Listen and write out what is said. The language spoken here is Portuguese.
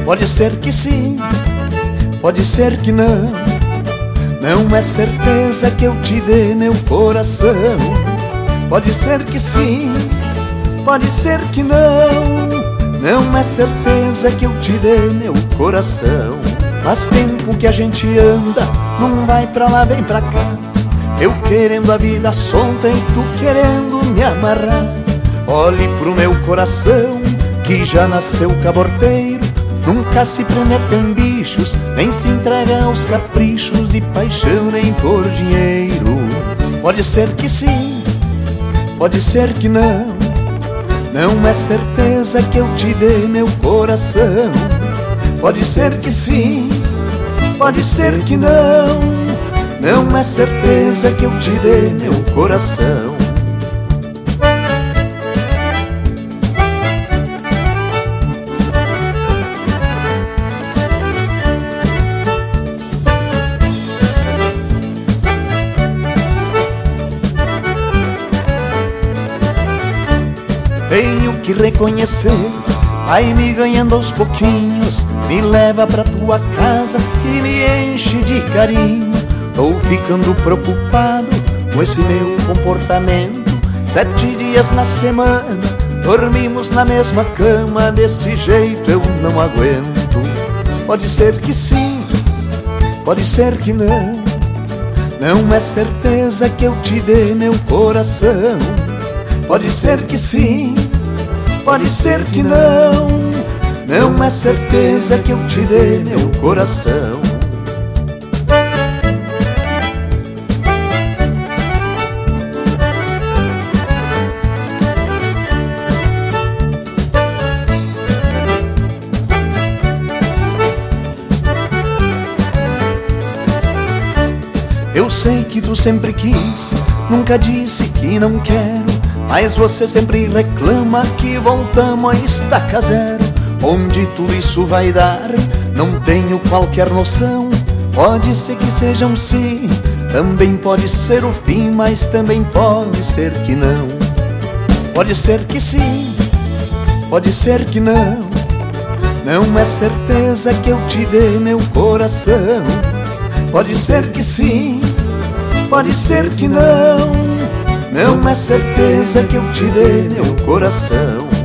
Pode ser que sim, pode ser que não. Não é certeza que eu te dê meu coração. Pode ser que sim, pode ser que não. Não é certeza que eu te dê meu coração. Faz tempo que a gente anda, não vai pra lá, vem pra cá. Eu querendo a vida solta e tu querendo me amarrar. Olhe pro meu coração, que já nasceu caborteiro. Nunca se prender com bichos, nem se entrega aos caprichos de paixão, nem por dinheiro. Pode ser que sim, pode ser que não. Não é certeza que eu te dê meu coração. Pode ser que sim, pode ser que não. Não é certeza que eu te dê meu coração. Tenho que reconhecer, vai me ganhando aos pouquinhos. Me leva pra tua casa e me enche de carinho. Tô ficando preocupado com esse meu comportamento. 7 dias na semana, dormimos na mesma cama. Desse jeito eu não aguento. Pode ser que sim, pode ser que não. Não é certeza que eu te dê meu coração. Pode ser que sim, pode ser que não. Não é certeza que eu te dê meu coração. Eu sei que tu sempre quis, nunca disse que não quero. Mas você sempre reclama que voltamos a estaca zero. Onde tudo isso vai dar, não tenho qualquer noção. Pode ser que seja um sim, também pode ser o fim, mas também pode ser que não. Pode ser que sim, pode ser que não. Não é certeza que eu te dê meu coração. Pode ser que sim, pode ser que não. Não é certeza que eu te dê meu coração.